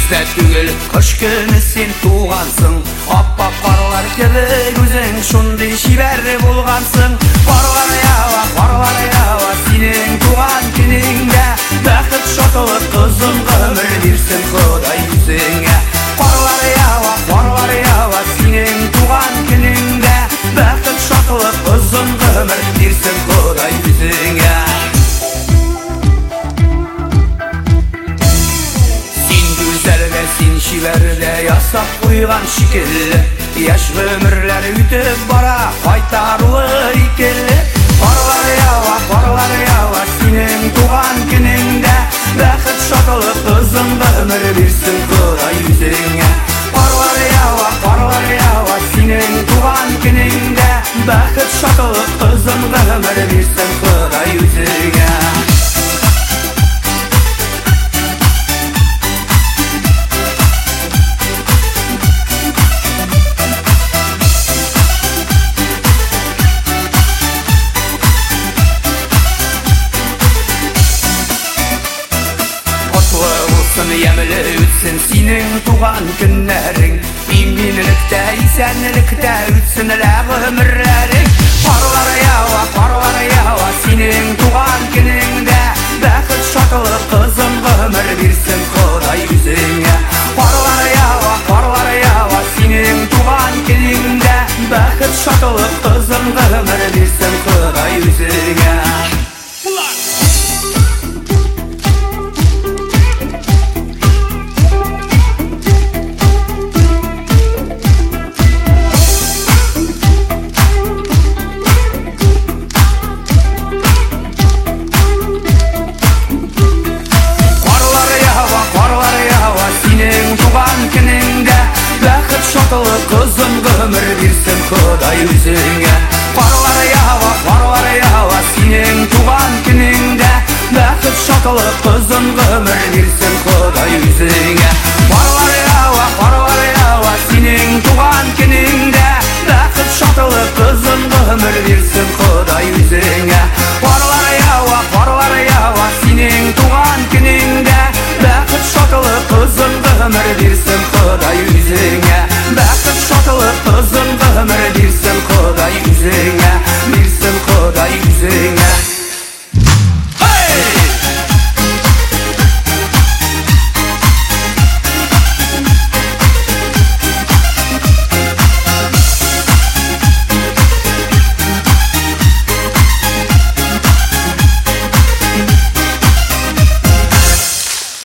Күзді түгел қыш күні сен туғансың, аппақ қарлар кебек өзің шундай шебер болғансың. Қарлар ява, сенің туған күніңде бақыт шатылып ұзын ғұмыр берсін Құдай өзіңе. Қарлар ява, сенің туған күніңде бақыт шатылып ұзын ғұмыр берсін Құдай өзіңе. Сен шибәрдә ясап қойған шикелле, яш ғөмірләр үтіп бара қайтарлы икелле. Қарлар ява, сенің туған күніңде бақыт шатылып ұзын ғұмыр берсін Құдай өзіңе. Қарлар ява, сенің туған күніңде бақыт шатылып ұзын ғұмыр берсін Құдай өзіңе. Емілі өтсін сенің туған күннәрің, иминлікте, исәнлікте өтсін ғұмірләрің. Қарлар ява, сенің туған күніңде бақыт шатылып ұзын ғұмыр берсін Құдай өзіңе. Қарлар ява, сенің туған күніңде бақыт шатылып ұзын ғұмыр берсін Құдай өзіңе. Шатылып ұзын ғұмыр берсін Құдай өзіңе. Қарлар ява, сенің туған күніңде бақыт шатылып ұзын ғұмыр берсін Құдай өзіңе.